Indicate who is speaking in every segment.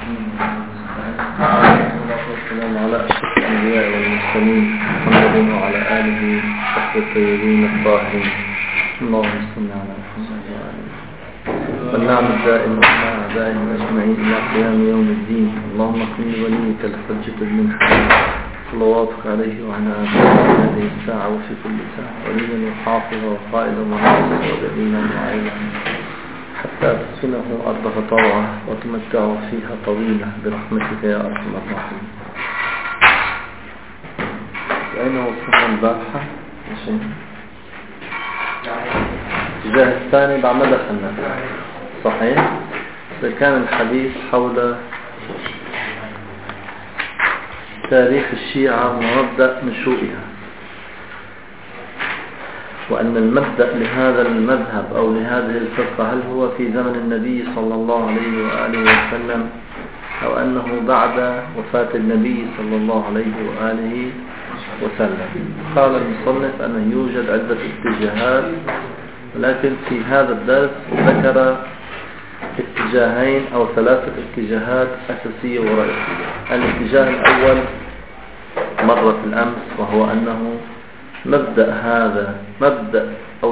Speaker 1: والسلام على أشرف الأنبياء والمرسلين محمد وعلى آله وصحبه الطيبين الطاهرين. اللهم صل على محمد وعلى آله والنعم دائما مع أعدائهم أجمعين إلى قيام يوم الدين. اللهم كن وليك الحجة بن حسين صلواتك عليه وعلى آله في هذه الساعة وفي كل ساعة وليا وحافظا وقائدا وناصرا ودليلا وعينا حتى تسكنه أرضك طوعا وتمتعه فيها طويلة برحمتك يا أرحم الراحمين. أين وصلنا البارحة؟ الاتجاه الثاني بعد ما دخلنا صحيح؟ كان الحديث حول تاريخ الشيعة ومبدأ نشوئها، وأن المبدأ لهذا المذهب أو لهذه الفرقة هل هو في زمن النبي صلى الله عليه وآله وسلم أو أنه بعد وفاة النبي صلى الله عليه وآله وسلم. قال المصنف أنه يوجد عدة اتجاهات، ولكن في هذا الدرس ذكر اتجاهين أو ثلاثة اتجاهات أساسية ورئيسية. الاتجاه الأول مرة الأمس، وهو أنه مبدأ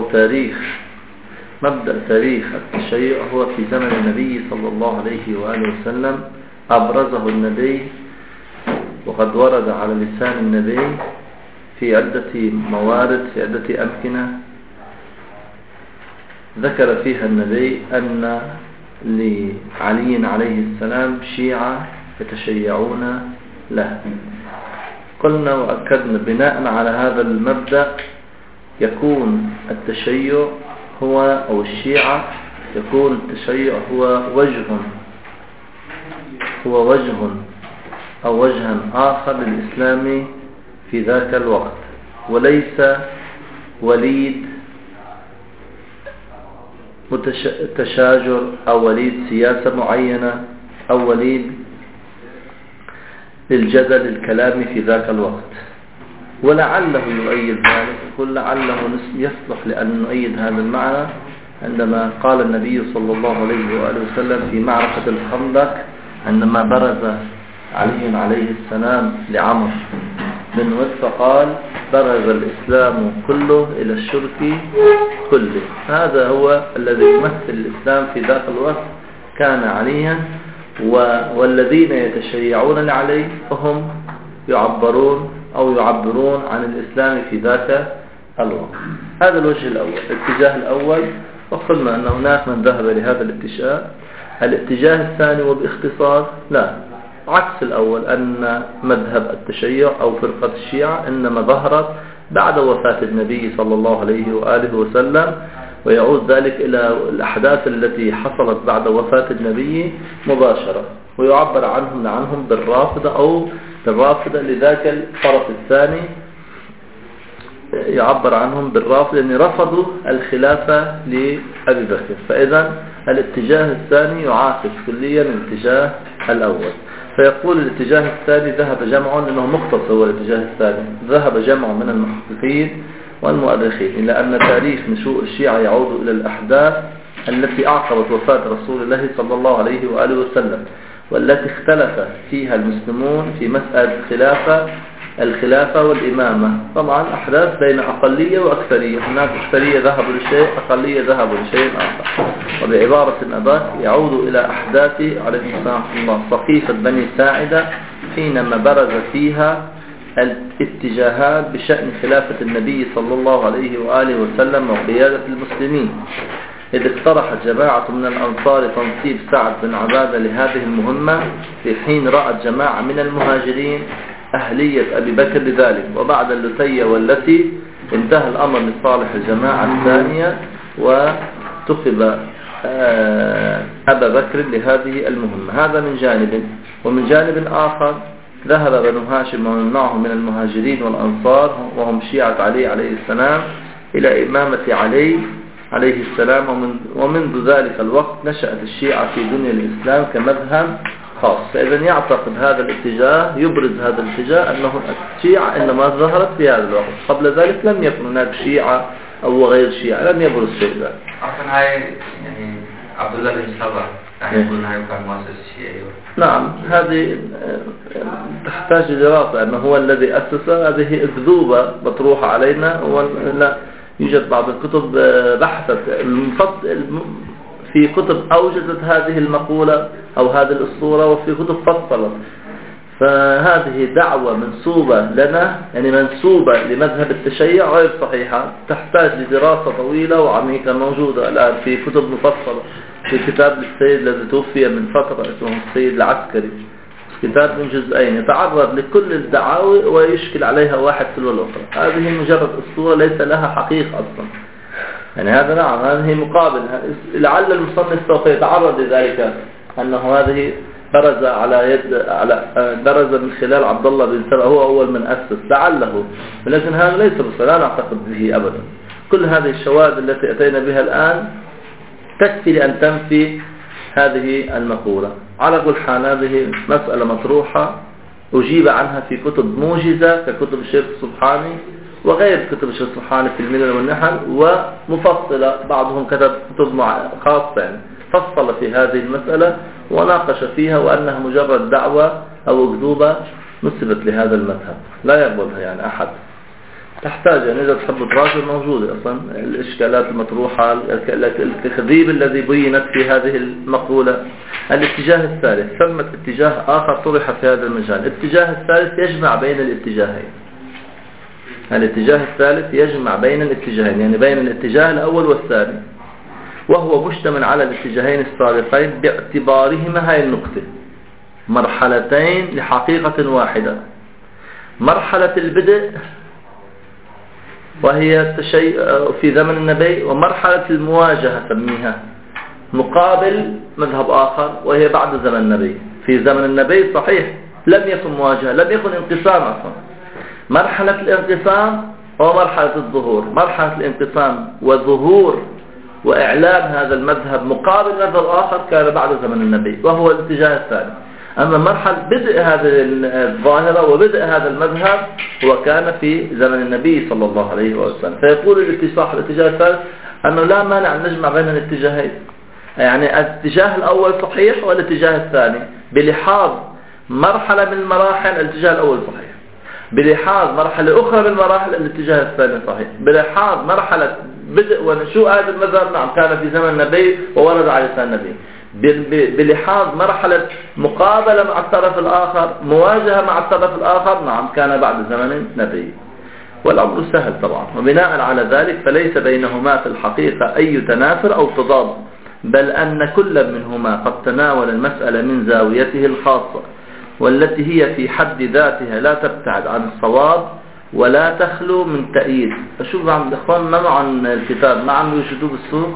Speaker 1: تاريخ التشيع هو في زمن النبي صلى الله عليه وآله وسلم. أبرزه النبي وقد ورد على لسان النبي في عدة موارد في عدة أمكنة ذكر فيها النبي أن لعلي عليه السلام شيعة يتشيعون له. قلنا وأكدنا بناء على هذا المبدأ يكون التشيع هو أو الشيعة يكون التشيع هو وجه أو وجها آخر للإسلام في ذاك الوقت، وليس وليد تشاجر أو وليد سياسة معينة أو وليد للجدل الكلامي في ذاك الوقت. ولعله يؤيد ذلك، يقول لعله يصلح لأن نؤيد هذا المعنى عندما قال النبي صلى الله عليه وآله وسلم في معركة الخندق عندما برز علي عليه السلام لعمر بن ود فقال برز الإسلام كله إلى الشرك كله. هذا هو الذي يمثل الإسلام في ذاك الوقت كان عليا، والذين يتشيعون لعلي فهم يعبرون عن الإسلام في ذاك الوقت. هذا الوجه الأول، الاتجاه الأول. وقلنا أن هناك من ذهب لهذا الاتجاه. الاتجاه الثاني وباختصار لا، عكس الأول، أن مذهب التشيع أو فرقة الشيعة إنما ظهرت بعد وفاة النبي صلى الله عليه وآله وسلم، ويعود ذلك إلى الأحداث التي حصلت بعد وفاة النبي مباشرة، ويعبر عنهم بالرافضة أو بالرافضة. لذاك الطرف الثاني يعبر عنهم بالرافضة لأن رفضوا الخلافة لأبي بكر. فإذا الاتجاه الثاني يعاكس كليا الاتجاه الأول. فيقول الاتجاه الثاني ذهب جمع، لأنه مختصر هو الاتجاه الثاني، ذهب جمع من المحققين والمؤرخين إلى أن تاريخ نشوء الشيعة يعود إلى الأحداث التي أعقبت وفاة رسول الله صلى الله عليه وآله وسلم، والتي اختلف فيها المسلمون في مسألة الخلافة والإمامة. طبعا أحداث بين أقلية وأكثرية، هناك أكثرية ذهبوا لشيء، أقلية ذهبوا لشيء آخر. وبعبارة أدق يعود إلى أحداث عليه السلام الله سقيفة بني ساعدة، حينما برز فيها الاتجاهات بشأن خلافة النبي صلى الله عليه وآله وسلم وقيادة المسلمين، إذ اقترحت جماعة من الأنصار تنصيب سعد بن عبادة لهذه المهمة، في حين رأت جماعة من المهاجرين أهلية أبي بكر لذلك. وبعد اللتية والتي انتهى الأمر لصالح الجماعة الثانية واتخذ أبا بكر لهذه المهمة. هذا من جانب. ومن جانب آخر ذهب بنو هاشم ومن معه من المهاجرين والأنصار وهم شيعة علي عليه السلام إلى إمامة علي عليه السلام. ومنذ ذلك الوقت نشأت الشيعة في دنيا الإسلام كمذهب خاص. فإذا يعتقد هذا الاتجاه، يبرز هذا الاتجاه أنه الشيعة إنما ظهرت في هذا الوقت، قبل ذلك لم يكن هناك شيعة أو غير شيعة، لم يبرز شيء ذلك.
Speaker 2: أصلا هاي يعني عبد الله بن سبع يكون كان مؤسس الشيعي.
Speaker 1: نعم هذه تحتاج دراسة، أنه هو الذي أسس، هذه أكذوبة مطروحة علينا، ولا يوجد بعض الكتب بحثت في كتب أوجدت هذه المقولة أو هذه الأسطورة، وفي كتب فصلت. فهذه دعوة منسوبة لنا، يعني منسوبة لمذهب التشيع غير صحيحة، تحتاج لدراسة طويلة وعميقة، موجودة الآن في كتب مفصلة. في كتاب للسيد الذي توفي من فترة اسمه السيد العسكري، كتاب من جزئين يتعرض لكل الدعاوي ويشكل عليها واحد تلو الأخرى. هذه مجرد أسطورة ليس لها حقيقة أصلا، يعني هذا نعم هذه مقابل. لعل المصنف سوف يتعرض لذلك، أنه هذه برز من خلال عبد الله بن سبأ، هو أول من أسس لعله، ولكن هذا ليس بصحيح، لا نعتقد به أبدا. كل هذه الشواذ التي أتينا بها الآن تكفي لأن تنفي هذه المقولة. على كل حال هذه مسألة مطروحة أجيب عنها في كتب موجزة ككتب الشيخ السبحاني وغير كتب الشيخ السبحاني في الملل والنحل، ومفصلة بعضهم كتب كتب خاصة يعني فصل في هذه المسألة وناقش فيها، وأنها مجرد دعوة أو أكذوبة نسبت لهذا المذهب لا يقبلها يعني أحد. تحتاج يعني إذا تحب تراجع موجودة أصلا الإشكالات المطروحة، التكذيب الذي بينت في هذه المقولة. الاتجاه الثالث، ثمة اتجاه آخر طرح في هذا المجال. الاتجاه الثالث يجمع بين الاتجاهين. الاتجاه الثالث يجمع بين الاتجاهين، يعني بين الاتجاه الأول والثاني، وهو مشتمل على الاتجاهين السابقين باعتبارهما هاي النقطة مرحلتين لحقيقة واحدة. مرحلة البدء وهي التشيع في زمن النبي، ومرحلة المواجهة سميها مقابل مذهب آخر وهي بعد زمن النبي. في زمن النبي صحيح لم يكن مواجهة، لم يكن انقسام أصلا. مرحلة الانقسام ومرحلة الظهور. مرحلة الانقسام وظهور وإعلان هذا المذهب مقابل مذهب آخر كان بعد زمن النبي، وهو الاتجاه الثاني. أما مرحلة بدء هذه الظاهرة وبدء هذا المذهب هو كان في زمن النبي صلى الله عليه وسلم. فيقول الاتجاه الثالث أنه لا مانع أن نجمع بين الاتجاهين، يعني الاتجاه الأول صحيح والاتجاه الثاني بلحاظ مرحلة من المراحل الاتجاه الأول صحيح، بلحاظ مرحلة أخرى من المراحل الاتجاه الثاني صحيح، بلحاظ مرحلة بدء ونشوء هذا المذهب نعم كان في زمن النبي وورد على لسان النبي، بلحاظ مرحلة مقابلة مع الطرف الآخر، مواجهة مع الطرف الآخر نعم كان بعد زمن النبي. والأمر سهل طبعا، وبناء على ذلك فليس بينهما في الحقيقة أي تنافر أو تضاد، بل أن كل منهما قد تناول المسألة من زاويته الخاصة، والتي هي في حد ذاتها لا تبتعد عن الصواب ولا تخلو من تأييد. أشوف عن الإخوان ما معهم الكتاب، ما عم يوجدوه بالسوق؟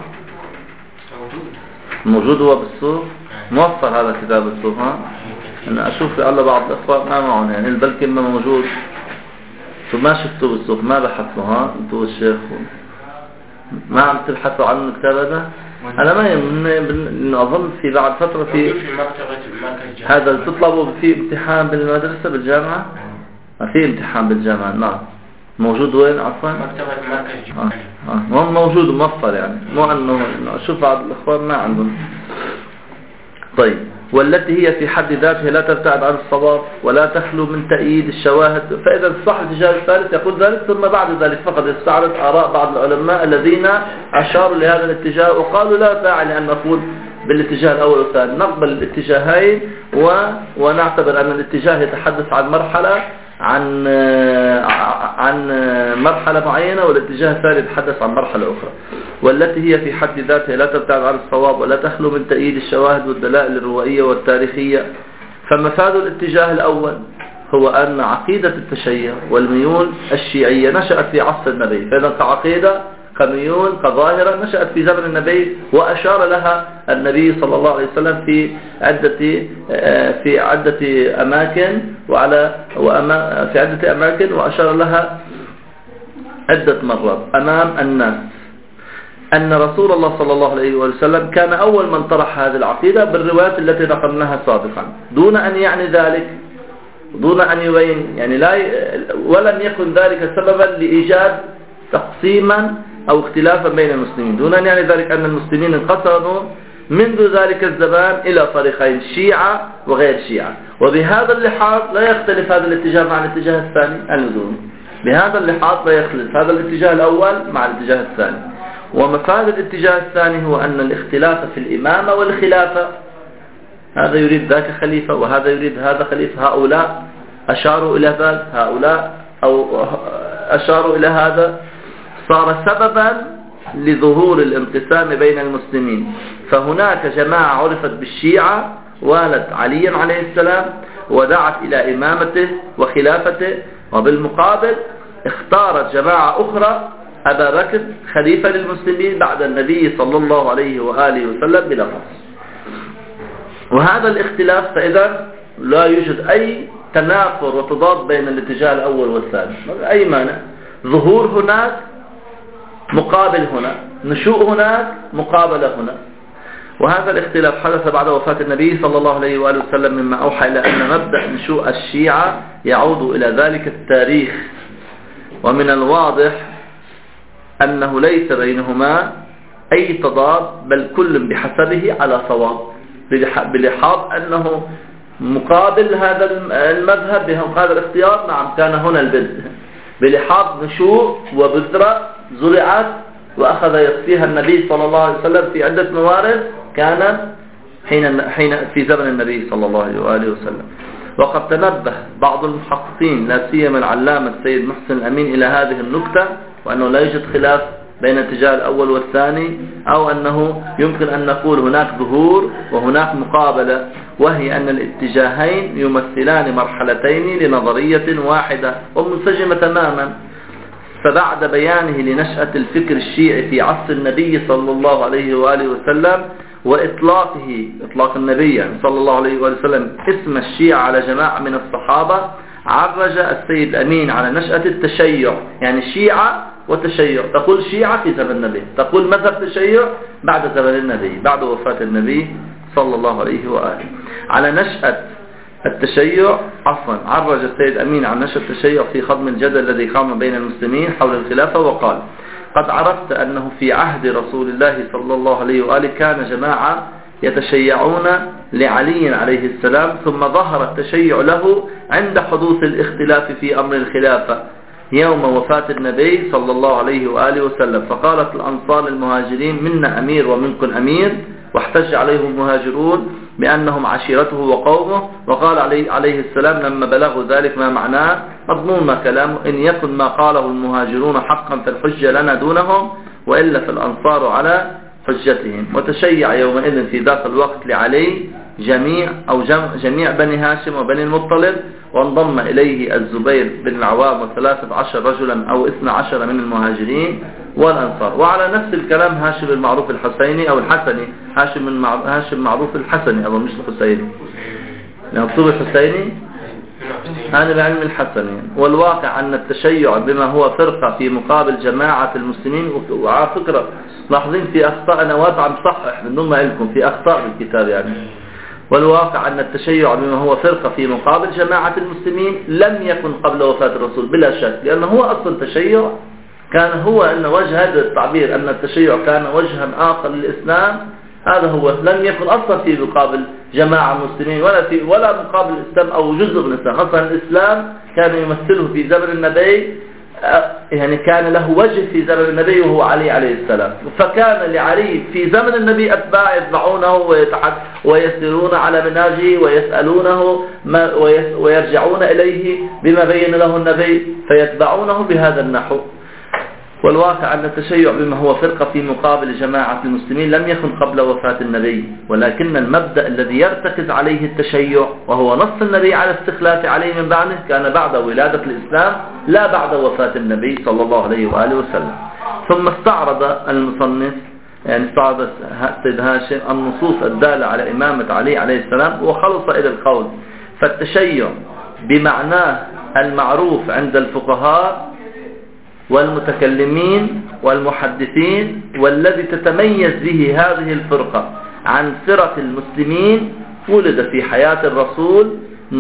Speaker 1: موجود هو بالسوق؟ موفر هذا الكتاب بالسوق؟ ها؟ أنا أشوف على بعض الإخوان ما معهم، يعني البلكي ما موجود، فما شفتوه بالسوق، ما بحثوا. ها أنتوا الشيخ ما عم تبحثوا عن الكتاب هذا؟ أنا ما أظن في بعد فترة في هذا تطلبوا في امتحان بالمدرسة بالجامعة؟ ما في امتحان بالجامعة نعم. موجود وين عفوا؟
Speaker 2: مكتبة مركز
Speaker 1: هم موجود موفر يعني، مو أنه أشوف بعض الأخوان ما عندهم. طيب، والتي هي في حد ذاتها لا تبتعد عن الصواب ولا تخلو من تأييد الشواهد. فإذا صح الاتجاه الثالث يقول ذلك، ثم بعد ذلك فقد يستعرض آراء بعض العلماء الذين أشاروا لهذا الاتجاه وقالوا لا داعي لأن نقول بالاتجاه الأول والثاني، نقبل الاتجاهين ونعتبر أن الاتجاه يتحدث عن مرحلة عن مرحلة معينة، والاتجاه الثاني يتحدث عن مرحلة أخرى، والتي هي في حد ذاتها لا تبتعد عن الصواب ولا تخلو من تأييد الشواهد والدلائل الروائية والتاريخية. فمفاد الاتجاه الأول هو أن عقيدة التشيع والميول الشيعية نشأت في عصر النبي، فإذا كعقيدة كميول كظاهرة نشأت في زمن النبي، وأشار لها النبي صلى الله عليه وسلم في عدة أماكن وأشار لها عدة مرات أمام الناس أن رسول الله صلى الله عليه وسلم كان أول من طرح هذه العقيدة بالروايات التي نقلناها سابقا، دون أن يعني ذلك، دون أن يبين يعني ولم يكن ذلك سببا لإيجاد تقسيما أو اختلافا بين المسلمين، دون أن يعني ذلك أن المسلمين انقسموا منذ ذلك الزمان إلى فريقين، شيعة وغير شيعة. وبهذا اللحاظ لا يختلف هذا الاتجاه مع الاتجاه الثاني اللزومي، بهذا اللحاظ لا يختلف هذا الاتجاه الأول مع الاتجاه الثاني. ومفاد الاتجاه الثاني هو أن الاختلاف في الإمامة والخلافة، هذا يريد ذاك خليفة وهذا يريد هذا خليفة، هؤلاء أشاروا إلى ذلك، هؤلاء أو أشاروا إلى هذا، صار سببا لظهور الانقسام بين المسلمين. فهناك جماعة عرفت بالشيعة والت علي عليه السلام ودعت إلى إمامته وخلافته، وبالمقابل اختارت جماعة أخرى أبا بكر خليفة للمسلمين بعد النبي صلى الله عليه وآله وسلم بلا فصل. وهذا الاختلاف فإذا لا يوجد أي تنافر وتضاد بين الاتجاه الأول والثاني، أي مانع، ظهور هناك مقابل هنا، نشوء هناك مقابلة هنا. وهذا الاختلاف حدث بعد وفاة النبي صلى الله عليه وآله وسلم، مما أوحى إلى أن مبدأ نشوء الشيعة يعود إلى ذلك التاريخ. ومن الواضح أنه ليس بينهما أي تضاد، بل كل بحسبه على صواب، بلحاظ أنه مقابل هذا المذهب بهذا الاختيار. نعم كان هنا البدء، بلحاظ نشوء وبذرة زرعت وأخذ يصفيها النبي صلى الله عليه وسلم في عدة موارد، كان حين في زمن النبي صلى الله عليه وآله وسلم. وقد تنبه بعض المحققين لا سيما العلامة السيد محسن الأمين إلى هذه النكتة، وأنه لا يوجد خلاف بين الاتجاه الأول والثاني، أو أنه يمكن أن نقول هناك ظهور وهناك مقابلة، وهي أن الاتجاهين يمثلان مرحلتين لنظرية واحدة ومنسجمة تماما. فبعد بيانه لنشأة الفكر الشيعي في عصر النبي صلى الله عليه وآله وسلم وإطلاقه، إطلاق النبي يعني صلى الله عليه وآله وسلم اسم الشيعة على جماعة من الصحابة، عرج السيد أمين على نشأة التشيع، يعني شيعة وتشيع، تقول شيعة في زمن النبي، تقول مذهب تشيع بعد زمن النبي، بعد وفاة النبي صلى الله عليه وآله. على نشأة التشيع عرج السيد أمين عن نشأة التشيع في خضم الجدل الذي قام بين المسلمين حول الخلافة، وقال: قد عرفت أنه في عهد رسول الله صلى الله عليه وآله كان جماعة يتشيعون لعلي عليه السلام، ثم ظهر التشيع له عند حدوث الاختلاف في أمر الخلافة يوم وفاة النبي صلى الله عليه وآله وسلم. فقالت الأنصار المهاجرين: منا أمير ومنكم أمير، واحتج عليهم المهاجرون بأنهم عشيرته وقومه. وقال عليه السلام لما بلغوا ذلك ما معناه مضمون ما كلامه: إن يكن ما قاله المهاجرون حقا فالحجة لنا دونهم، وإلا فالأنصار على حجتهم. وتشيع يومئذ في ذاك الوقت لعلي جميع بني هاشم وبني المطلب، وانضم إليه الزبير بن العوام و13 رجلا أو 12 من المهاجرين والأنصار. وعلى نفس الكلام هاشم المعروف الحسيني أو الحسني، هاشم معروف الحسني أو مش الحسيني، مكتوب الحسيني، أنا بعلم الحسني. والواقع أن التشيع بما هو فرقة في مقابل جماعة المسلمين، وعلى فكرة لاحظين في أخطاء، أنا واضع مصحح من دون ما لكم في أخطاء بالكتاب يعني. والواقع أن التشيع بما هو فرقة في مقابل جماعة المسلمين لم يكن قبل وفاة الرسول بلا شك، لأنه هو أصل التشيع كان هو أن وجه هذا التعبير أن التشيع كان وجها آخر للإسلام، هذا هو، لم يكن أصلا في مقابل جماعة مسلمين ولا مقابل الإسلام أو جزء من الإسلام. أصلا الإسلام كان يمثله في زمن النبي، يعني كان له وجه في زمن النبي وهو علي عليه السلام. فكان لعلي في زمن النبي أتباع يتبعونه ويسيرون على منهجه ويسألونه ويرجعون إليه بما بين له النبي فيتبعونه بهذا النحو. والواقع أن التشيع بما هو فرقة في مقابل جماعة المسلمين لم يكن قبل وفاة النبي، ولكن المبدأ الذي يرتكز عليه التشيع وهو نص النبي على استخلاف عليه من بعده كان بعد ولادة الإسلام لا بعد وفاة النبي صلى الله عليه وآله وسلم. ثم استعرض المصنف، يعني استعرض السيد هاشم النصوص الدالة على إمامة علي عليه السلام وخلص إلى القول: فالتشيع بمعناه المعروف عند الفقهاء والمتكلمين والمحدثين، والذي تتميز به هذه الفرقة عن فرق المسلمين، ولد في حياة الرسول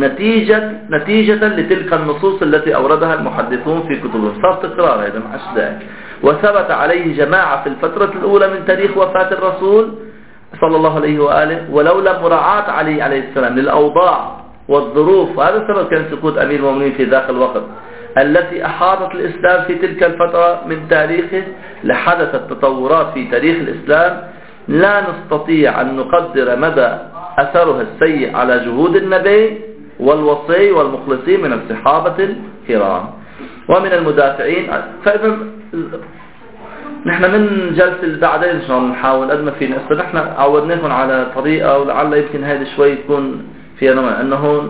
Speaker 1: نتيجة لتلك النصوص التي أوردها المحدثون في كتبهم. صار تكرار هذا مع الشدائد. وثبت عليه جماعة في الفترة الأولى من تاريخ وفاة الرسول صلى الله عليه وآله، ولولا مراعاة علي عليه السلام للأوضاع والظروف، وهذا سبب كان سقوط أمير المؤمنين في ذاك الوقت التي أحاطت الإسلام في تلك الفترة من تاريخه، لحدثت تطورات في تاريخ الإسلام لا نستطيع أن نقدر مدى أثرها السيء على جهود النبي والوصي والمخلصين من الصحابة الكرام ومن المدافعين. فإذا نحن من جلسة اللي بعدين إن شاء الله نحاول قد ما فينا، نحن عودناكم على طريقة ولعل يمكن هذه شوي تكون فيها نوع أنه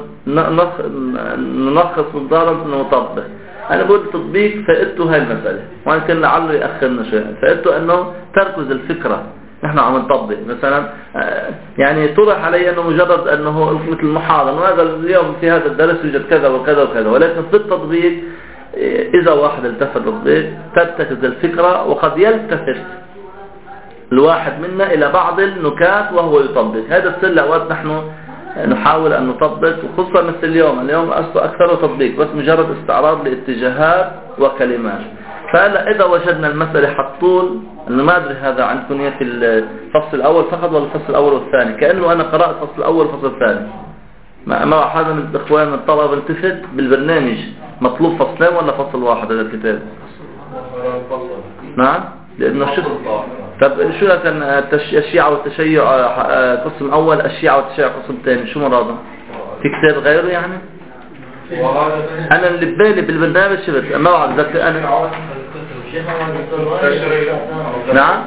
Speaker 1: نلخص نضارب ونطبق. أنا بقول تطبيق فائدته هاي المسألة، ويمكن لعله يأخرنا شوي. فائدته أنه تركز الفكرة، نحن عم نطبق مثلا يعني طرح علي أنه مجرد أنه مثل محاضرة، وهذا اليوم في هذا الدرس يوجد كذا وكذا وكذا، ولكن في التطبيق إذا واحد التفت للتطبيق ترتكز الفكرة، وقد يلتفت الواحد منا إلى بعض النكات وهو يطبق. هذا السر أوقات نحن نحاول أن نطبق، وخصوصا مثل اليوم أكثر تطبيق بس مجرد استعراض لاتجاهات وكلمات. فهلا إذا وجدنا المسألة حطول، أنا ما أدري هذا عندكم في الفصل الأول فقط ولا الفصل الأول والثاني، كأنه أنا قرأت الفصل الأول والفصل الثاني. ما حدا من الإخوان الطلبة التفت بالبرنامج مطلوب فصلين ولا فصل واحد هذا الكتاب؟ نعم، لأنه طب شو كان الشيعة والتشيع قسم أول، الشيعة والتشيع قسم ثاني، شو مرادهم؟ في كتاب غيره يعني؟ أنا اللي ببالي بالبرنامج شفت ما بعرف ذكر أنا. نعم؟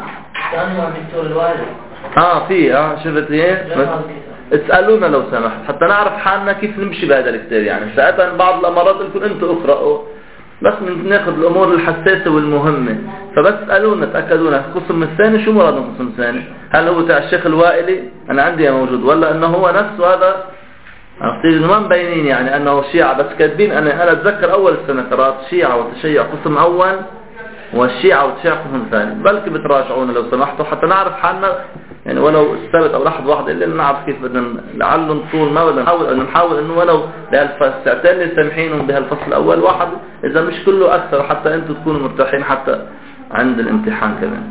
Speaker 1: في شفت ايه؟ اسألونا لو سمحت حتى نعرف حالنا كيف نمشي بهذا الكتاب. يعني ساعتها بعض الأمارات لكم أنتوا اقرأوا، بس ناخذ الأمور الحساسة والمهمة، فبس اسألونا تأكدونا القسم الثاني شو مراد القسم الثاني؟ هل هو تاع الشيخ الوائلي أنا عندي موجود، ولا أنه هو نفسه هذا ما مبينين يعني أنه شيعة بس كاتبين. أنا أتذكر أول السنة قرأت شيعة وتشيع قسم أول والشيعة وتشيع قسم ثاني، بلكي بتراجعونا لو سمحتوا حتى نعرف حالنا يعني، ولو السبت أو لحظة واحدة إلا نعرف كيف بدنا لعله نطول، ما بدنا نحاول إنه ولو بهالساعتين اللي سامحينهم بهالفصل الأول واحد، إذا مش كله أكثر، حتى أنتم تكونوا مرتاحين حتى عند الامتحان كمان.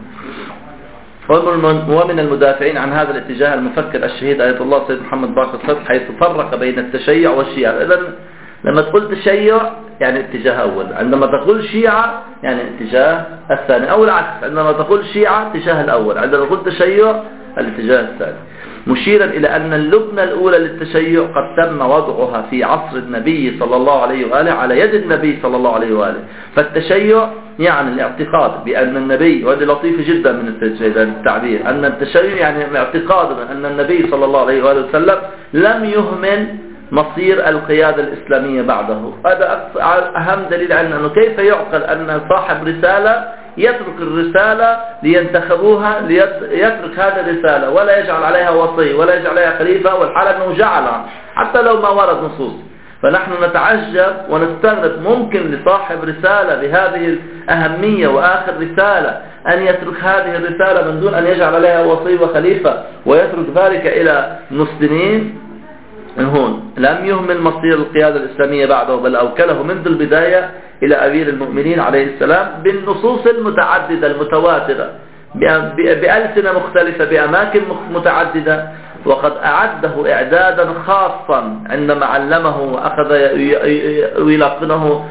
Speaker 1: ومن المدافعين عن هذا الاتجاه المفكر الشهيد آية الله سيد محمد باقر الصدر، حيث فرق بين التشيع والشيعة. إذن لما تقول تشيع يعني اتجاه أول، عندما تقول شيعة يعني اتجاه الثاني، أو العكس، عندما تقول شيعة اتجاه الأول، عندما تقول تشيع الاتجاه الثاني، مشيرا إلى أن اللبنة الأولى للتشيع قد تم وضعها في عصر النبي صلى الله عليه وآله على يد النبي صلى الله عليه وآله. فالتشيع يعني الاعتقاد بأن النبي، وهذا لطيف جدا من التعبير، أن التشيع يعني اعتقاد أن النبي صلى الله عليه وآله وسلم لم يهمل مصير القيادة الإسلامية بعده. هذا أهم دليل على أنه كيف يعقل أن صاحب رسالة يترك الرسالة لينتخبوها، يترك هذه الرسالة ولا يجعل عليها وصي ولا يجعل عليها خليفة، والحال أنه جعلها حتى لو ما ورد نصوص. فنحن نتعجب ونستغرب ممكن لصاحب رسالة بهذه الأهمية وآخر رسالة أن يترك هذه الرسالة من دون أن يجعل عليها وصي وخليفة، ويترك ذلك إلى مسلمين. هون لم يهمل مصير القيادة الإسلامية بعده، بل أوكله منذ البداية إلى أمير المؤمنين عليه السلام بالنصوص المتعددة المتواترة بألسنة مختلفة بأماكن متعددة، وقد أعده إعدادا خاصا عندما علمه وأخذ يلقنه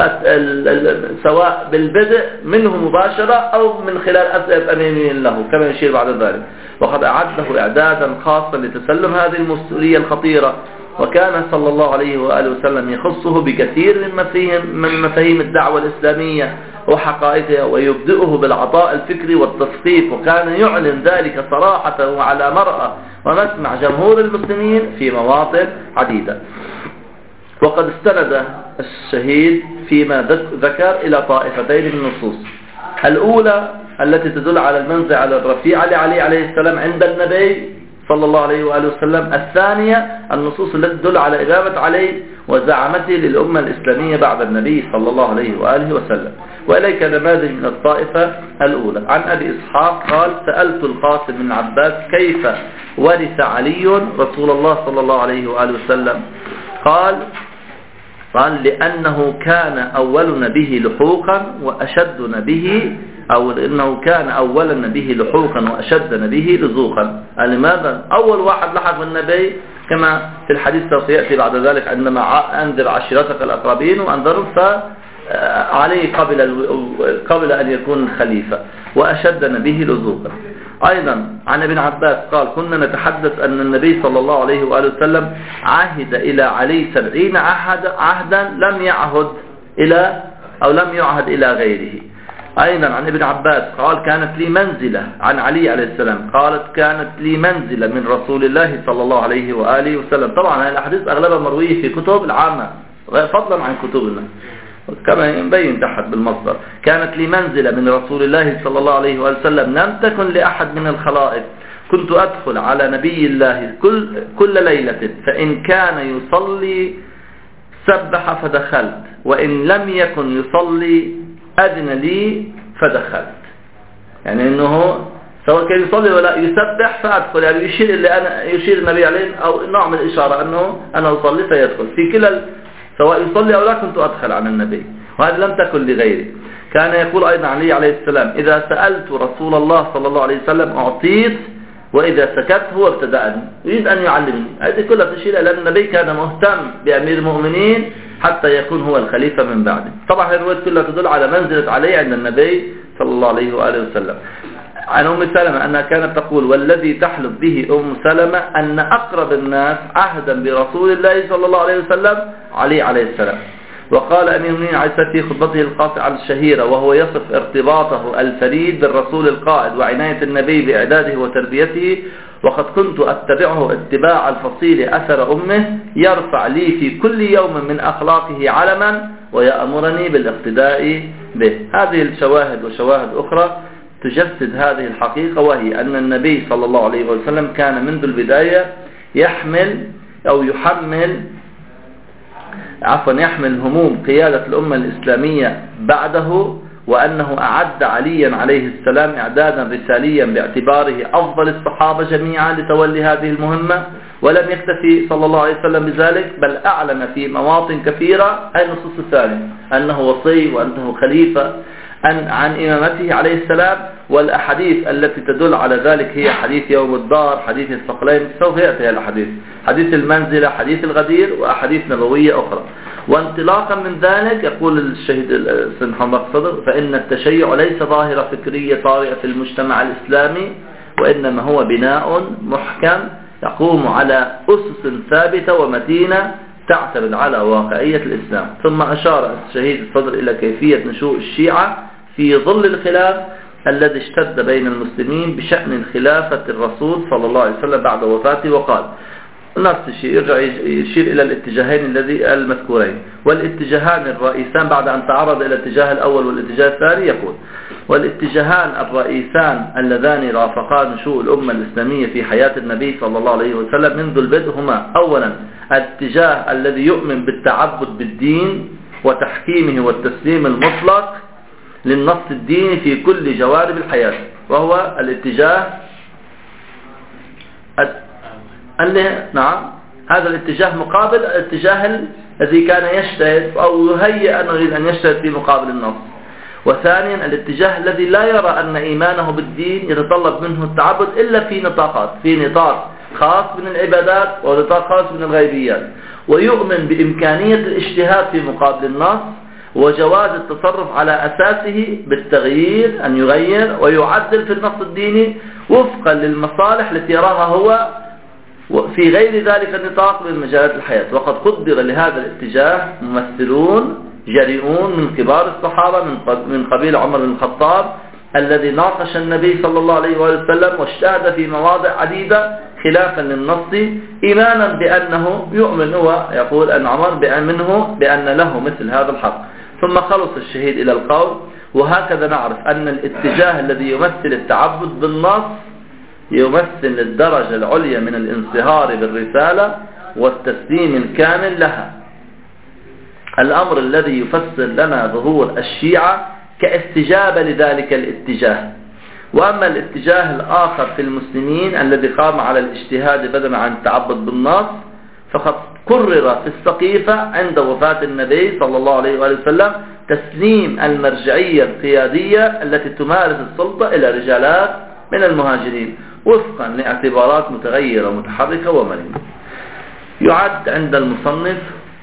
Speaker 1: سواء بالبدء منه مباشرة أو من خلال أسئلة أمينين له كما يشير بعد ذلك. وقد أعده إعدادا خاصا لتسلم هذه المسؤولية الخطيرة، وكان صلى الله عليه وآله وسلم يخصه بكثير من مفاهيم الدعوة الإسلامية وحقائقها، ويبدأه بالعطاء الفكري والتثقيف، وكان يعلن ذلك صراحة وعلى مرأى ومسمع جمهور المسلمين في مواطن عديدة. وقد استند الشهيد فيما ذكر إلى طائفتين من النصوص، الأولى التي تدل على المنزع على الرفيع علي عليه السلام عند النبي صلى الله عليه وآله وسلم، الثانية النصوص التي تدل على إمامة علي وزعمته للأمة الإسلامية بعد النبي صلى الله عليه وآله وسلم. وإليك نماذج من الطائفة الأولى. عن أبي إسحاق قال: سألت القاسم بن عباس كيف ورث علي رسول الله صلى الله عليه وآله وسلم؟ قال لأنه كان أولنا به لحوقا وأشدنا به أو لأنه كان أول النبي لحوقا وأشد نبيه لزوقا. لماذا؟ أول واحد لحق بالنبي كما في الحديث سوف يأتي بعد ذلك عندما أنذر عشيرتك الأقربين وأنذرهم فعليه قبل أن يكون خليفة وأشد نبيه لزوقا. أيضا عن ابن عباس قال كنا نتحدث أن النبي صلى الله عليه وآله وسلم عهد إلى علي 70 عهدا لم يعهد إلى غيره. أيضا عن ابن عباس قال كانت لي منزلة عن علي عليه السلام قالت كانت لي منزلة من رسول الله صلى الله عليه وآله وسلم. طبعا هذه الأحاديث أغلبها مروية في كتب العامة فضلا عن كتبنا كما يبين تحت بالمصدر. كانت لي منزلة من رسول الله صلى الله عليه وآله وسلم لم تكن لأحد من الخلائق كنت أدخل على نبي الله كل ليلة فإن كان يصلي سبح فدخلت وإن لم يكن يصلي أذن لي فدخلت. يعني أنه سواء كان يصلي ولا يسبح فأدخل، يعني يشير النبي عليه أو نوع من الإشارة أنه أنا أصلي فيدخل في كلا سواء يصلي أو لا كنت أدخل عن النبي، وهذا لم تكن لغيري. كان يقول أيضا علي عليه السلام إذا سألت رسول الله صلى الله عليه وسلم أعطيت وإذا سكت هو ابتدأني، يريد أن يعلمني. هذه كلها تشير إلى أن النبي كان مهتم بأمير المؤمنين حتى يكون هو الخليفة من بعده. طبعا هذه الروايات كلها تدل على منزلة علي عند النبي صلى الله عليه وآله وسلم. عن أم سلمة أنها كانت تقول والذي تحلف به أم سلمة أن أقرب الناس عهدا برسول الله صلى الله عليه وسلم علي عليه السلام. وقال أمير المؤمنين عائشة في خطبته القاطعة الشهيرة وهو يصف ارتباطه الفريد بالرسول القائد وعناية النبي بإعداده وتربيته وقد كنت أتبعه اتباع الفصيل أثر أمه يرفع لي في كل يوم من أخلاقه علما ويأمرني بالاقتداء به. هذه الشواهد وشواهد أخرى تجسد هذه الحقيقة، وهي أن النبي صلى الله عليه وسلم كان منذ البداية يحمل هموم قيادة الأمة الإسلامية بعده، وأنه أعد عليا عليه السلام إعدادا رساليا باعتباره أفضل الصحابة جميعا لتولي هذه المهمة. ولم يكتفي صلى الله عليه وسلم بذلك بل أعلن في مواطن كثيرة أي النصوص الثانية أنه وصي وأنه خليفة عن إمامته عليه السلام. والأحاديث التي تدل على ذلك هي حديث يوم الدار، حديث الثقلين، سوف يأتي الأحاديث، حديث المنزلة، حديث الغدير، وأحاديث نبوية أخرى. وانطلاقا من ذلك يقول الشهيد سيد محمد صدر فإن التشيع ليس ظاهرة فكرية طارئة في المجتمع الإسلامي، وإنما هو بناء محكم يقوم على أسس ثابتة ومتينة تعتمد على واقعية الإسلام. ثم أشار الشهيد الصدر إلى كيفية نشوء الشيعة في ظل الخلاف الذي اشتد بين المسلمين بشأن خلافة الرسول صلى الله عليه وسلم بعد وفاته، وقال نفس الشيء يرجع يشير إلى الاتجاهين المذكورين. والاتجاهان الرئيسان بعد أن تعرض إلى الاتجاه الأول والاتجاه الثاني يقول والاتجاهان الرئيسان اللذان رافقا نشوء الأمة الإسلامية في حياة النبي صلى الله عليه وسلم منذ البدء هما أولا الاتجاه الذي يؤمن بالتعبد بالدين وتحكيمه والتسليم المطلق للنص الديني في كل جوانب الحياة، وهو الاتجاه هذا الاتجاه مقابل الاتجاه الذي كان يجتهد أو يهيئ أنه يريد أن يجتهد في مقابل النص. وثانيا الاتجاه الذي لا يرى أن إيمانه بالدين يتطلب منه التعبد إلا في نطاق خاص من العبادات ونطاق خاص من الغيبيات، ويؤمن بإمكانية الاجتهاد في مقابل النص وجواز التصرف على أساسه بالتغيير أن يغير ويعدل في النص الديني وفقا للمصالح التي يراها هو في غير ذلك النطاق من مجالات الحياة. وقد قدر لهذا الاتجاه ممثلون جريئون من كبار الصحابة من قبيل عمر بن الخطاب الذي ناقش النبي صلى الله عليه وسلم واجتهد في مواضع عديدة خلافا للنص إيمانا بأنه يؤمن هو يقول أن عمر بأن له مثل هذا الحق. ثم خلص الشهيد إلى القول وهكذا نعرف أن الاتجاه الذي يمثل التعبد بالنص يمثل الدرجة العليا من الانصهار بالرسالة والتسليم الكامل لها، الأمر الذي يفسر لنا ظهور الشيعة كاستجابة لذلك الاتجاه. وأما الاتجاه الآخر في المسلمين الذي قام على الاجتهاد بدلا عن التعبد بالنص فقد قرر في السقيفة عند وفاة النبي صلى الله عليه وسلم تسليم المرجعية القيادية التي تمارس السلطة إلى رجالات من المهاجرين وفقا لاعتبارات متغيرة ومتحركة ومرنة. يعد عند المصنف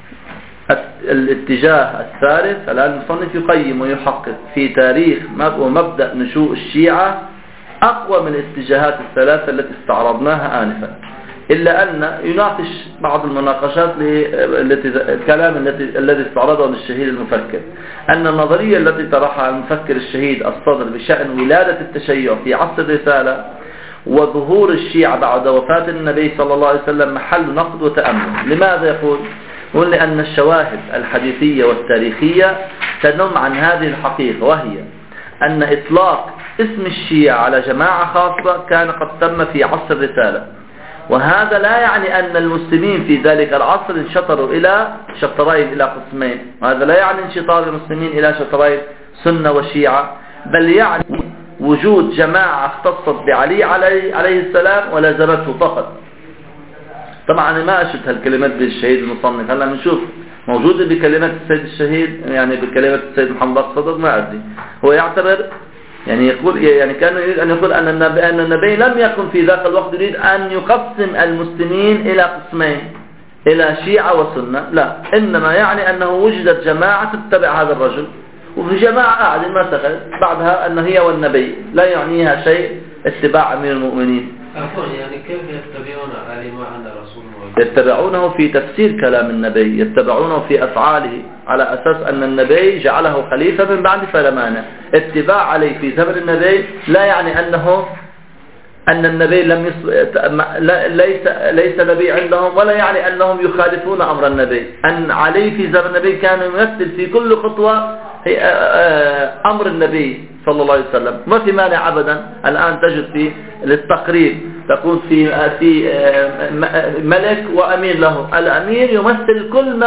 Speaker 1: الاتجاه الثالث. الآن المصنف يقيم ويحقق في تاريخ ومبدأ نشوء الشيعة أقوى من الاتجاهات الثلاثة التي استعرضناها آنفا، إلا أن يناقش بعض المناقشات الكلام الذي استعرضه الشهيد المفكر، أن النظرية التي طرحها المفكر الشهيد الصدر بشأن ولادة التشيع في عصر الرسالة وظهور الشيعة بعد وفاة النبي صلى الله عليه وسلم محل نقد وتأمل. لماذا يقول؟ يقول لأن الشواهد الحديثية والتاريخية تنم عن هذه الحقيقة، وهي أن إطلاق اسم الشيعة على جماعة خاصة كان قد تم في عصر الرسالة، وهذا لا يعني أن المسلمين في ذلك العصر انشطروا إلى شطرين إلى قسمين، وهذا لا يعني انشطار المسلمين إلى شطرين سنة وشيعة، بل يعني وجود جماعة اختصت بعلي عليه السلام ولازمته فقط. طبعا أنا ما أشد هالكلمات بالشهيد المصنف، هلا بنشوف موجودة بكلمات السيد الشهيد، يعني بكلمات السيد محمد الصدر ما أدري. هو يعتبر يعني يقول يعني كان يريد أن يقول أن النبي لم يكن في ذاك الوقت يريد أن يقسم المسلمين إلى قسمين، إلى شيعة وسنة، لا، إنما يعني أنه وجدت جماعة تتبع هذا الرجل، وفي جماعة قاعدة ما سخل بعدها أن هي والنبي، لا يعنيها شيء اتباع أمير المؤمنين.
Speaker 2: يعني كيف يتبعون على ما أن رسول الله؟
Speaker 1: يتبعونه في تفسير كلام النبي، يتبعونه في أفعاله، على أساس أن النبي جعله خليفة من بعد فرمانه. اتباع عليه في زمن النبي لا يعني أن النبي ليس نبي عندهم، ولا يعني أنهم يخالفون أمر النبي. أن علي في زمن النبي كان يمثل في كل خطوة أمر النبي صلى الله عليه وسلم، ما في مانع أبدا. الآن تجد في للتقريب تكون في ملك وأمير له، الأمير يمثل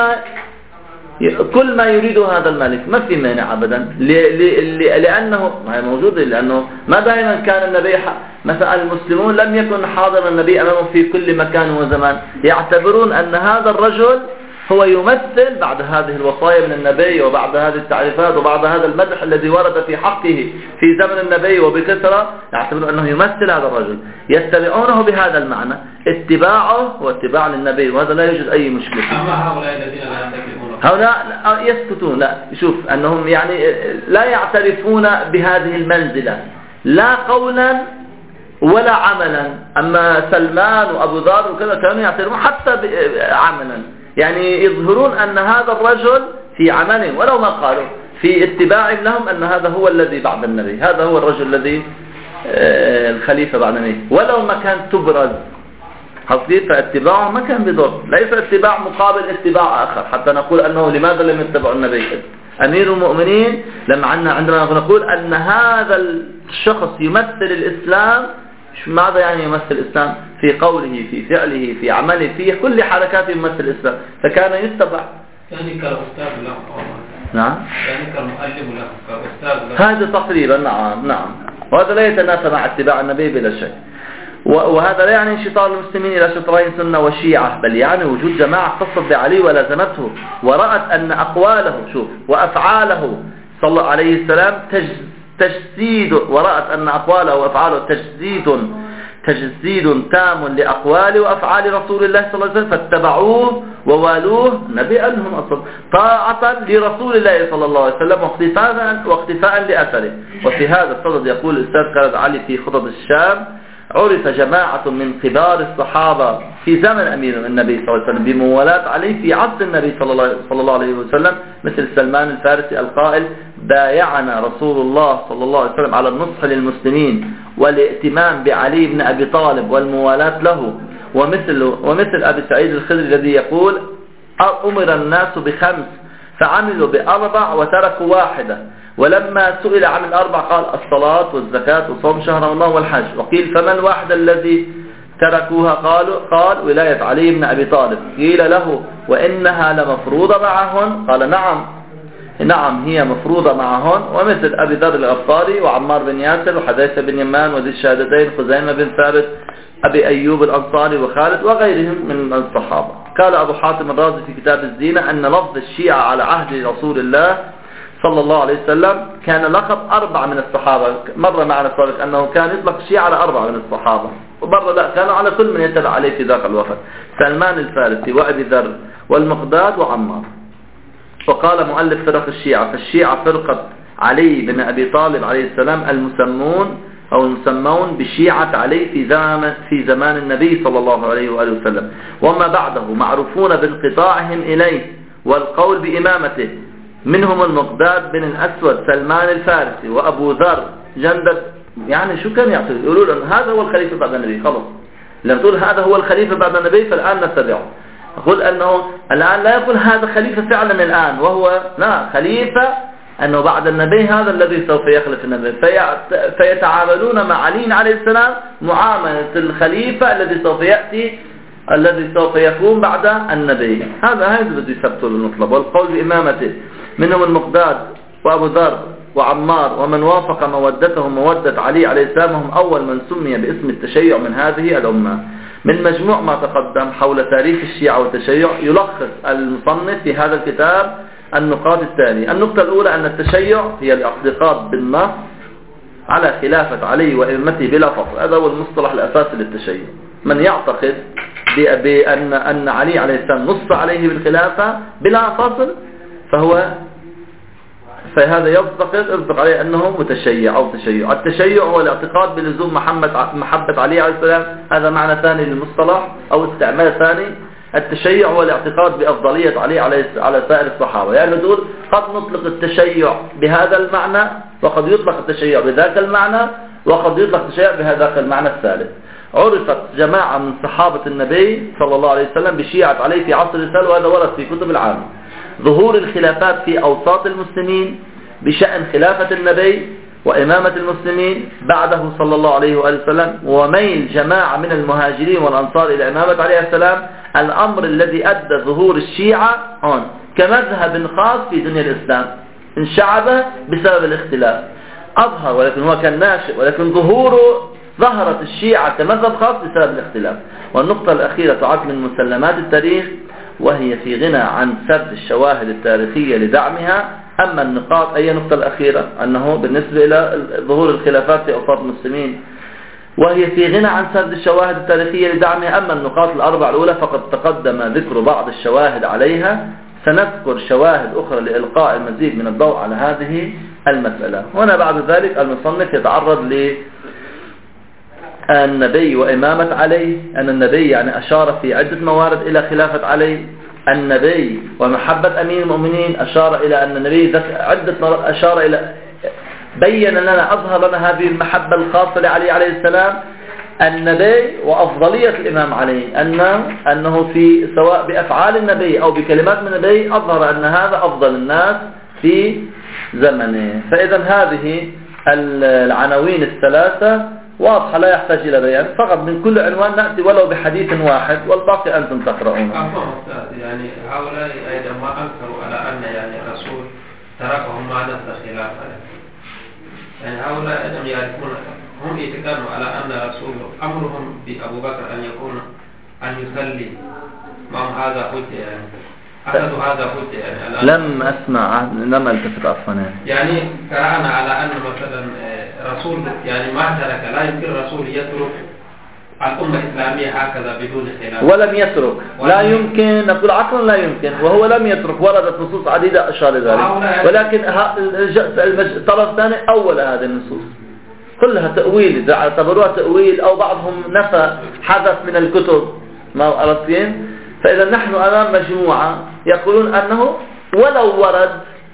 Speaker 1: كل ما يريد هذا الملك، ما في مانع أبدا، لأنه موجود، لأنه ما دائما كان النبي مثلا المسلمون لم يكن حاضر النبي أمامهم في كل مكان وزمان، يعتبرون أن هذا الرجل هو يمثل بعد هذه الوصايا من النبي وبعد هذه التعريفات وبعد هذا المدح الذي ورد في حقه في زمن النبي وبكثرة، يعتبرون أنه يمثل هذا الرجل، يتبعونه بهذا المعنى، اتباعه واتباع للنبي، وهذا لا يوجد أي مشكلة.
Speaker 2: أما هؤلاء الذين لا يتكلمون،
Speaker 1: هؤلاء يسكتون، لا، شوف أنهم يعني لا يعترفون بهذه المنزلة لا قولا ولا عملا. أما سلمان وأبو ذر وكذا كانوا يعترفون حتى عملا، يعني يظهرون أن هذا الرجل في عملهم ولو ما قالوا في اتباعهم لهم أن هذا هو الذي بعد النبي، هذا هو الرجل الذي الخليفة بعد النبي، ولو ما كان تبرز حصير، فاتباعه ما كان بضر، ليس اتباع مقابل اتباع آخر حتى نقول أنه لماذا لم يتبعوا النبي. أمير المؤمنين عندما نقول أن هذا الشخص يمثل الإسلام، ماذا يعني يمثل الإسلام؟ في قوله، في فعله، في عمله، في كل حركاته يمثل الإسلام، فكان يتبع.
Speaker 2: يعني كالأستاذ له،
Speaker 1: نعم،
Speaker 2: يعني كالمؤلم له، كالأستاذ له،
Speaker 1: هذا تقريبا. نعم، وهذا لا يتنافى مع اتباع النبي بلا شيء. وهذا لا يعني انشطار المسلمين إلى شطرين سنة وشيعة، بل يعني وجود جماعة اختصت بعلي ولازمته ورأت أن أقواله وأفعاله صلى الله عليه السلام تجسيد، ورأت أن أقواله وأفعاله تجسيد تام لأقوال وأفعال رسول الله صلى الله عليه وسلم، فاتبعوه ووالوه نبي أنهم أصلا طاعة لرسول الله صلى الله عليه وسلم واقتفاء لأثره. وفي هذا الصدد يقول الأستاذ خالد علي في خطب الشام: عرف جماعة من كبار الصحابة في زمن أمير النبي صلى الله عليه وسلم بموالاة عليه في عصر النبي صلى الله عليه وسلم، مثل سلمان الفارسي القائل: بايعنا رسول الله صلى الله عليه وسلم على النصح للمسلمين والائتمام بعلي بن أبي طالب والموالاة له. ومثل أبي سعيد الخدري الذي يقول: أمر الناس بخمس فعملوا بأربع وتركوا واحدة، ولما سئل عن الأربع قال: الصلاة والزكاة وصوم شهر رمضان والحج. وقيل: فما الواحدة الذي تركوها؟ قال: ولاية علي بن أبي طالب. قيل له: وإنها لمفروضة معهن؟ قال: نعم هي مفروضة معهن. ومثل أبي ذر الغفاري وعمار بن ياسر وحذيفة بن يمان وذي الشهادتين خزيمة بن ثابت أبي أيوب الأنصاري وخالد وغيرهم من الصحابة. قال أبو حاتم الرازي في كتاب الزينة أن لفظ الشيعة على عهد رسول الله صلى الله عليه وسلم كان لقب 4 من الصحابة. مر معنا سابق أنه كان يطلق الشيعة على 4 من الصحابة، ومرة لا، كانوا على كل من يتبع عليه في ذاك الوقت: سلمان الفارسي وأبي ذر والمقداد وعمار. وقال مؤلف فرق الشيعة: فالشيعة فرقة علي بن أبي طالب عليه السلام المسمون بشيعة علي في زمان النبي صلى الله عليه وآله وسلم وما بعده، معروفون بانقطاعهم إليه والقول بإمامته. منهم المقداد بن الأسود سلمان الفارسي وأبو ذر جندب. يعني شو كان يعطي؟ يقولوا أن هذا هو الخليفة بعد النبي. خلص، لما تقول هذا هو الخليفة بعد النبي فالآن نتبعه. أقول أنه الآن لا يقول هذا خليفة فعلا الآن، وهو لا، خليفة أنه بعد النبي هذا الذي سوف يخلف النبي. فيتعاملون مع علي عليه السلام معاملة الخليفة الذي سوف يأتي، الذي سوف يكون بعد النبي. هذا الذي يثبته المطلب والقول بإمامته. منهم المقداد وأبو ذر وعمار ومن وافق مودتهم مودة علي عليه السلام، هم أول من سمي باسم التشيع من هذه الأمة. من مجموع ما تقدم حول تاريخ الشيعة والتشيع يلخص المصنف في هذا الكتاب النقاط التالية. النقطة الأولى أن التشيع هي الاعتقاد بالنص على خلافة علي وإمته بلا فصل. هذا هو المصطلح الأساسي للتشيع. من يعتقد بأن علي عليه السلام نص عليه بالخلافة بلا فصل فهذا يصدق عليه أنه متشيع أو تشيع. التشيع هو الاعتقاد بلزوم محبة علي عليه السلام. هذا معنى ثاني للمصطلح أو استعمال ثاني. التشيع هو الاعتقاد بأفضلية علي على سائر الصحابة. يعني نقول قد نطلق التشيع بهذا المعنى، وقد يطلق التشيع بذاك المعنى، وقد يطلق التشيع بهذاك المعنى الثالث. عرفت جماعة من صحابة النبي صلى الله عليه وسلم بشيعة علي في عصر الرسالة، وهذا ورد في كتب العامة. ظهور الخلافات في أوساط المسلمين بشأن خلافة النبي وإمامة المسلمين بعده صلى الله عليه وآله وسلم، وميل جماعة من المهاجرين والأنصار إلى إمامة عليه السلام، الأمر الذي أدى ظهور الشيعة كمذهب خاص في دنيا الإسلام انشعب بسبب الاختلاف. أظهر ولكن هو كان ناشئ، ولكن ظهرت الشيعة كمذهب خاص بسبب الاختلاف. والنقطة الأخيرة تعد من مسلمات التاريخ، وهي في غنى عن سرد الشواهد التاريخية لدعمها. أما النقاط، أي نقطة الأخيرة أنه بالنسبة إلى ظهور الخلافات في أوساط المسلمين وهي في غنى عن سرد الشواهد التاريخية لدعمها. أما النقاط الأربع الأولى فقد تقدم ذكر بعض الشواهد عليها، سنذكر شواهد أخرى لإلقاء المزيد من الضوء على هذه المسألة. هنا بعد ذلك المصنف يتعرض للنبي وإمامة علي. أن النبي يعني أشار في عدة موارد إلى خلافة علي. النبي ومحبة أمير المؤمنين أشار إلى أن النبي عدة مرات أشار إلى بين لنا، أظهر لنا هذه المحبة الخاصة لعلي عليه السلام. النبي وأفضلية الإمام علي، أنه في سواء بأفعال النبي أو بكلمات من النبي أظهر أن هذا أفضل الناس في زمنه. فإذا هذه العناوين الثلاثة واضحة لا يحتاج إلى بيان، فقط من كل عنوان نأتي ولو بحديث واحد والباقي أنتم تقرؤون.
Speaker 2: يعني هؤلاء أيضا ما أنكروا على أن يعني الرسول تركهم مع نفس الخلافة. يعني هؤلاء أيضا يعرفون، هم يتكلموا على أن الرسول أمرهم بأبو بكر أن يصلي معهم. هذا حجة يعني أخذوا هذا حجة يعني.
Speaker 1: لم أسمع، لم ألتفت أصلا
Speaker 2: يعني قرأنا على أن مثلا رسول يعني ما ترك، لا يمكن الرسول يترك الأمة الإسلامية هكذا بدون خلاف.
Speaker 1: ولم يترك، لا يمكن نقول عقلا لا يمكن، وهو لم يترك. وردت نصوص عديدة أشار ذلك، ولكن الطرف الثاني أول هذه النصوص كلها تأويل، إذا اعتبروها تأويل أو بعضهم نفى حدث من الكتب ما أرسين. فإذا نحن أمام مجموعة يقولون أنه ولو ورد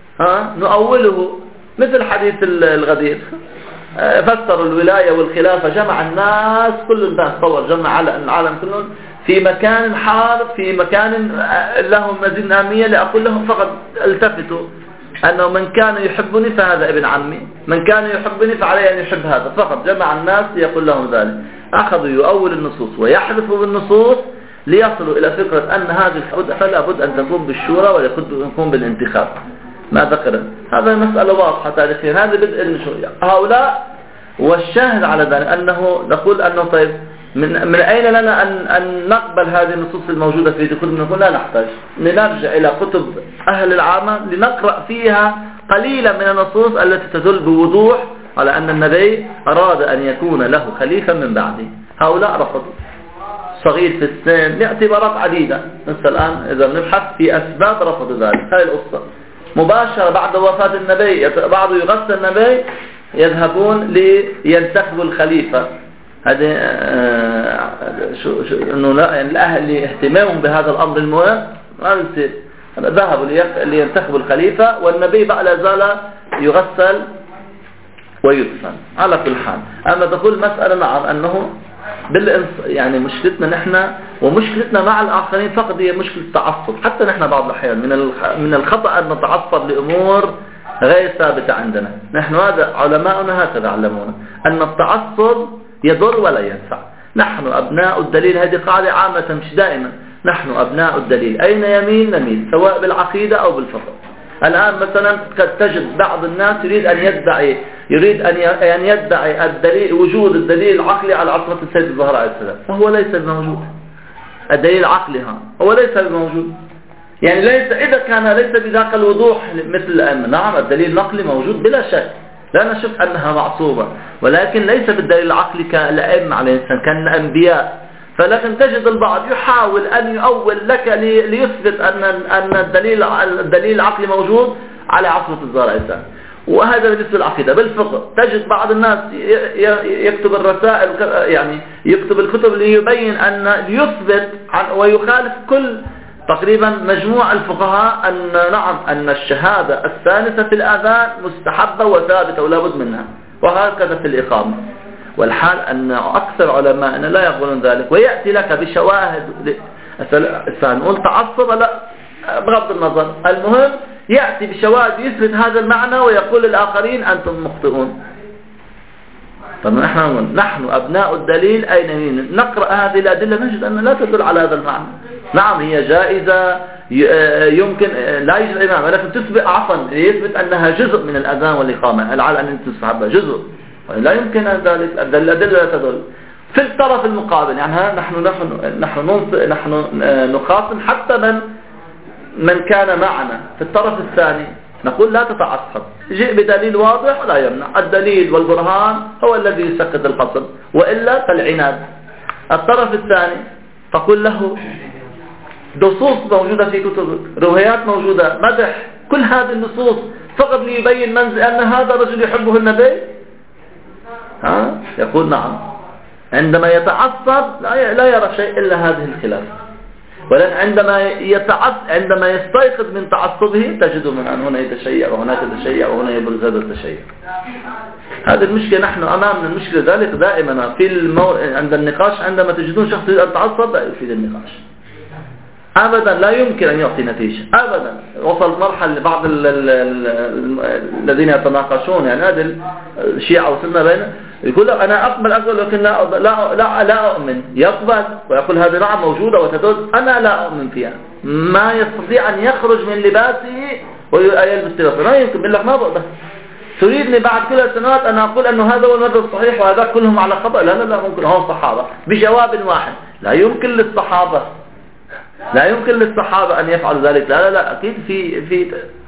Speaker 1: نؤوله، مثل حديث الغدير. فسروا الولاية والخلافة، جمع الناس، كل الناس صور، جمع العالم كلهم في مكان حار، في مكان لهم مزيد أهمية. لأقول لهم فقط التفتوا أنه من كان يحبني فهذا ابن عمي، من كان يحبني فعليه أن يحب هذا. فقط جمع الناس يقول لهم ذلك. أخذوا يؤول النصوص ويحذفوا بالنصوص ليصلوا إلى فكرة أن هذه الحدود فلا بد أن تكون بالشورى ولا بد أن تكون بالانتخاب. ما ذكر هذا مسألة واضحة تاريخيا. هذا بدء المشروع هؤلاء. والشاهد على ذلك أنه نقول أنه طيب من أين لنا أن نقبل هذه النصوص الموجودة في كتب؟ نقول لا نحتاج، لنرجع إلى كتب أهل العامة لنقرأ فيها قليلا من النصوص التي تدل بوضوح على أن النبي أراد أن يكون له خليفة من بعده. هؤلاء رفضوا. صغير في السن لاعتبارات عديدة. مثل الآن إذا نبحث في أسباب رفض ذلك، هذه القصة مباشرة بعد وفاة النبي، بعد يغسل النبي يذهبون لينتخبوا الخليفة. هذه إنه لا يعني الأهل اهتمامهم بهذا الأمر المهم ما بيصير. ذهبوا لينتخبوا الخليفة والنبي بقى لا زال يغسل ويدفن على كل حال. أما تقول مسألة نعم أنه يعني مشكلتنا نحن ومشكلتنا مع الآخرين فقط هي مشكلة التعصب. حتى نحن بعض الأحيان من الخطأ أن نتعصب لأمور غير ثابتة عندنا. نحن هذا علماؤنا هكذا علمونا أن التعصب يضر ولا ينفع. نحن أبناء الدليل، هذه قاعدة عامة مش دائما. نحن أبناء الدليل، أين يميل نميل سواء بالعقيدة أو بالفقه. الآن مثلا قد تجد بعض الناس يريد أن يدعي الدليل، وجود الدليل العقلي على عصمة السيد الزهراء عليه السلام، وهو ليس بموجود. الدليل العقلي هو ليس بموجود. يعني إذا كان ليس بذاك الوضوح مثل الأئمة، نعم الدليل النقلي موجود بلا شك، لا نشك أنها معصوبة، ولكن ليس بالدليل العقلي كالأئمة عليه السلام كالأنبياء. فلكن تجد البعض يحاول أن يؤول لك ليثبت أن الدليل العقلي موجود على عصمة الزهراء عليه السلام. وهذا بالنسبة للعقيدة. بالفقه تجد بعض الناس يكتب الرسائل، يعني يكتب الكتب ليبين ليثبت ويخالف كل تقريبا مجموع الفقهاء أن الشهادة الثالثة في الآذان مستحبة وثابتة ولا بد منها، وهكذا في الإقامة. والحال أن أكثر علماءنا لا يقولون ذلك، ويأتي لك بشواهد. نقول تعصب لا بغض النظر، المهم يأتي بشواهد يثبت هذا المعنى ويقول للآخرين أنتم مخطئون. طب نحن أبناء الدليل، أين نقرأ هذه الأدلة نجد أن لا تدل على هذا المعنى. نعم هي جائزة، يمكن لا يجوز الإمام، ولكن تثبت يثبت أنها جزء من الأذان والإقامة، العال أن تستحبها جزء، لا يمكن ذلك. الأدلة لا تدل. في الطرف المقابل يعني نحن نخاصم حتى من كان معنا في الطرف الثاني، نقول لا تتعصب، جئ بدليل واضح ولا يمنع. الدليل والبرهان هو الذي يسكت القصد، وإلا فالعناد. الطرف الثاني تقول له نصوص موجودة في كتب، روايات موجودة، مدح، كل هذه النصوص فقط ليبين أن هذا الرجل يحبه النبي. يقول نعم. عندما يتعصب لا يرى شيء إلا هذه الخلاف. ولكن عندما يستيقظ من تعصبه تجد من أن هنا يتشيع وهناك يتشيع وهنا يبرز هذا التشيع. هذه المشكلة، نحن أمامنا المشكلة. ذلك دائما عند النقاش عندما تجدون شخص يريد أن تعصب لا يفيد النقاش أبدا، لا يمكن أن يعطي نتيجة أبدا. وصل مرحلة بعض الذين يتناقشون، يعني هذا الشيعة وصلنا بينه، يقول أنا أقبل لكن لا أؤمن. يقبل ويقول هذه نعم موجودة وتدل، أنا لا أؤمن فيها. ما يستطيع أن يخرج من لباسه ويلبس لباسه، لا يمكن. بالله ما بقدر. تريدني بعد كل السنوات أن أقول أنه هذا هو المذهب الصحيح وهذا كلهم على خطأ؟ لا ممكن. هم الصحابة بجواب واحد. لا يمكن للصحابة أن يفعلوا ذلك. لا أكيد في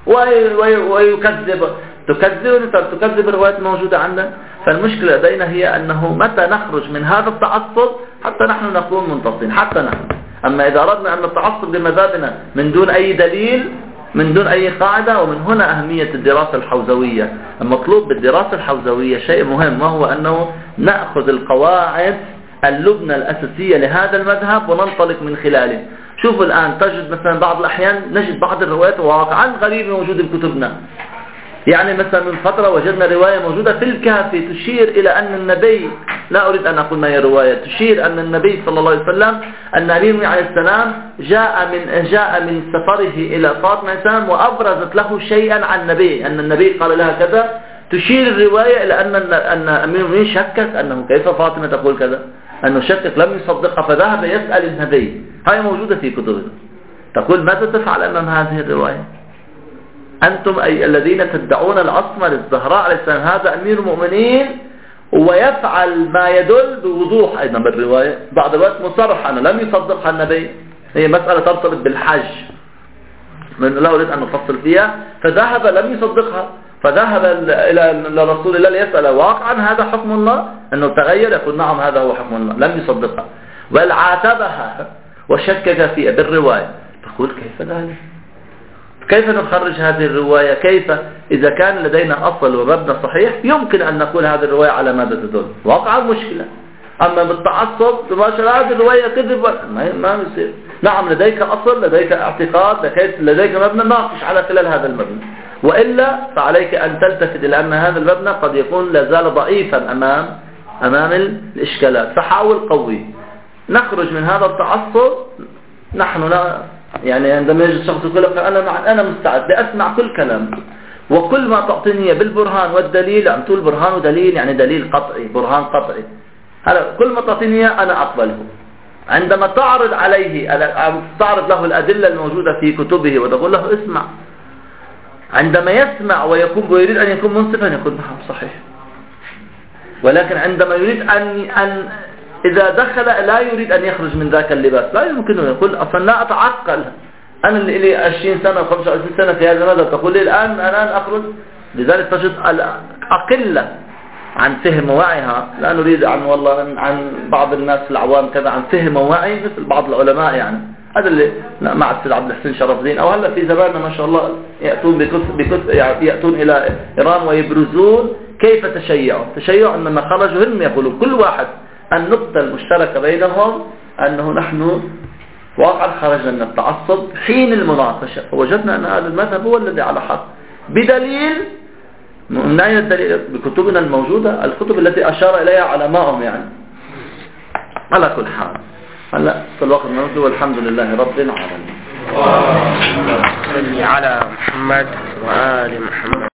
Speaker 1: تكذب الروايات الموجودة عندنا. فالمشكلة لدينا هي أنه متى نخرج من هذا التعصب حتى نحن نكون منتصرين، حتى نحن. أما إذا أردنا أن نتعصب بمذهبنا من دون أي دليل، من دون أي قاعدة، ومن هنا أهمية الدراسة الحوزوية. المطلوب بالدراسة الحوزوية شيء مهم، وهو أنه نأخذ القواعد اللبنة الأساسية لهذا المذهب وننطلق من خلاله. شوفوا الآن تجد مثلا بعض الأحيان نجد بعض الروايات واقعا غريبة موجودة في كتبنا. يعني مثلا من فترة وجدنا رواية موجودة في الكافي تشير إلى أن النبي، لا أريد أن أقول ما هي رواية، تشير أن النبي صلى الله عليه وسلم أن علي عليه السلام جاء من سفره إلى فاطمة عليه السلام وأبرزت له شيئا عن النبي، أن النبي قال لها كذا. تشير الرواية إلى أن أمير المؤمنين شكك أنه كيف فاطمة تقول كذا، أنه شكك لم يصدقها فذهب يسأل النبي. هاي موجودة في كتبه. تقول ماذا تفعل أمام هذه الرواية؟ أنتم أي الذين تدعون العصمة للزهراء عليه السلام، هذا أمير المؤمنين ويفعل ما يدل بوضوح أيضا بالرواية. بعض الوقت مصرح أنه لم يصدقها النبي. هي مسألة ترتبط بالحج، من لا أريد أن نفصل فيها، فذهب لم يصدقها، فذهب إلى رسول الله ليسأل واقعا هذا حكم الله أنه تغير، يقول نعم هذا هو حكم الله، لم يصدقها، بل عاتبها وشكك فيها بالرواية. تقول كيف ذلك؟ كيف نخرج هذه الرواية؟ كيف إذا كان لدينا أصل ومبنى صحيح يمكن أن نقول هذه الرواية على ماذا تدل؟ واقع مشكلة. أما بالتعصب مباشرة هذه الرواية كذب ما يصير. نعم لديك أصل، لديك اعتقاد، لديك مبنى، ناقش على خلال هذا المبنى، وإلا فعليك أن تلتفت إلى أن هذا المبنى قد يكون لازال ضعيفا أمام الإشكالات، فحاول قوي. نخرج من هذا التعصب. نحن يعني عندما يجي الشخص يقول أنا مستعد لأسمع كل كلام، وكل ما تعطيني بالبرهان والدليل، عم تقول برهان ودليل يعني دليل قطعي، برهان قطعي، هذا كل ما تعطيني أنا أقبله. عندما تعرض عليه، تعرض له الأدلة الموجودة في كتبه وتقول له اسمع، عندما يسمع ويريد أن يكون منصفا يقول نعم صحيح. ولكن عندما يريد أن إذا دخل لا يريد أن يخرج من ذاك اللباس، لا يمكنه، يقول أصلا لا أتعقل، أنا اللي لي 20 سنة و 25 سنة في هذا المذهب، تقول لي الآن أخرج. لذلك تجد الأقلة عن فهم ووعيها، لا نريد عن بعض الناس العوام كذا، عن فهم ووعي مثل بعض العلماء يعني. هذا اللي مع السيد عبد الحسين شرف الدين، أو هلا في زماننا ما شاء الله يأتون إلى إيران ويبرزون كيف تشيعوا عندما خرجوا هم يقولون كل واحد النقطة المشتركة بينهم أنه نحن واقعا خرجنا من التعصب حين المناقشة، فوجدنا أن هذا المذهب هو الذي على حق بدليل. من أين الدليل؟ بكتبنا الموجودة، الكتب التي أشار إليها علماءهم يعني. على كل حال هلا في الوقت المناسب، والحمد لله رب العالمين.
Speaker 3: صل على محمد وآل محمد.